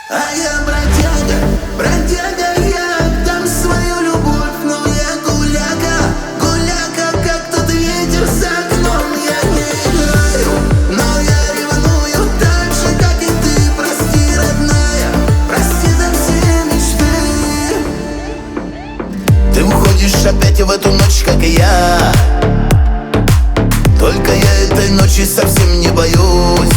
А я бродяга, бродяга, я отдам свою любовь, но я гуляка, гуляка, как тот ветер за окном. Я не играю, но я ревную так же, как и ты. Прости, родная, прости за все мечты. Ты уходишь опять в эту ночь, как и я. Только я этой ночи совсем не боюсь.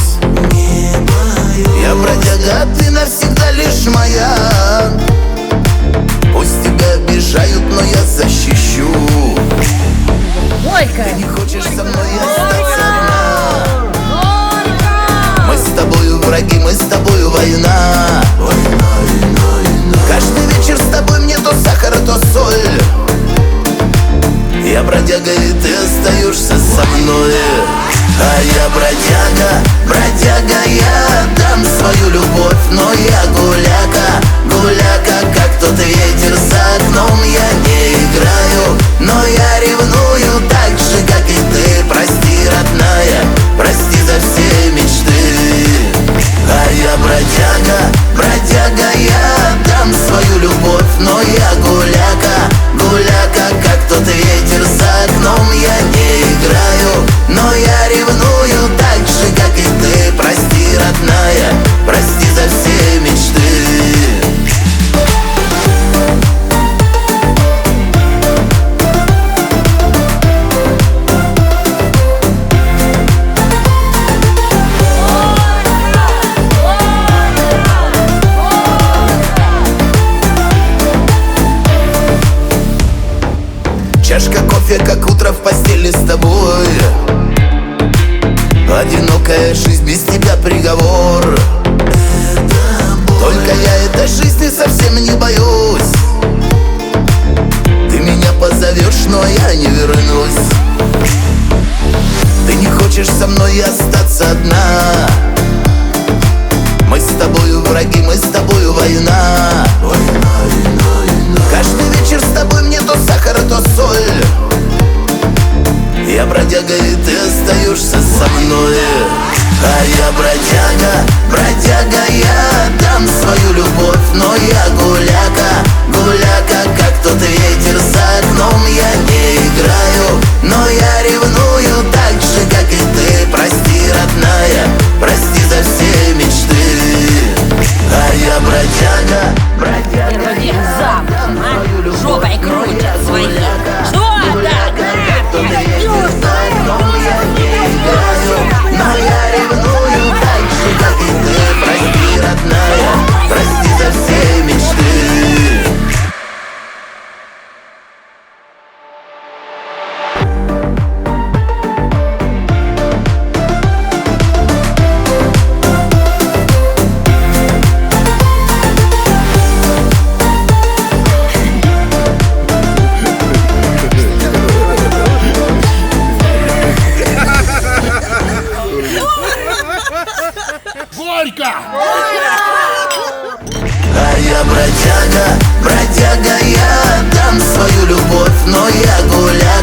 Я бродяга, а ты навсегда лишь моя. Пусть тебя обижают, но я защищу. Ольга! Ты не хочешь со мной остаться одна. Мы с тобою враги, мы с тобою война. Каждый вечер с тобой мне то сахар, то соль. Я бродяга, и ты остаешься со мной. А я бродяга, бродяга, я отдам свою любовь, но я гуляка, гуляка, как тот ветер за окном. Я не играю, но я ревную так же, как и ты. Прости, родная, прости за все мечты. А я бродяга, бродяга, я отдам свою любовь, но я гуляка, гуляка, как тот ветер за окном. Я не играю, но я ревную так же, как и ты. Прости, родная, прости за все мечты. Чашка кофе, как утро в постели с тобой. Одинокая жизнь, без тебя приговор. Только я этой жизни совсем не боюсь. Ты меня позовешь, но я не вернусь. Ты не хочешь со мной остаться одна. Мы с тобою враги, мы с тобою война. Каждый вечер с тобой мне то сахар, то соль. Я бродяга, и ты остаешься со мной. А я бродяга, бродяга, я отдам свою любовь, но я гуляка, гуляка, как тот ветер за окном. Я не играю, но я ревную так же, как и ты. Прости, родная, прости за все мечты. А я бродяга, бродяга, Вроде я завтра, отдам а? свою любовь, Жопой но крутят я свои. гуляка, Что так? гуляка, как тот ветер за окном. Я не играю, но я ревную так же, как и ты. Прости, родная, прости за все мечты. Горько! А я бродяга, бродяга, я отдам свою любовь, но я гуляка.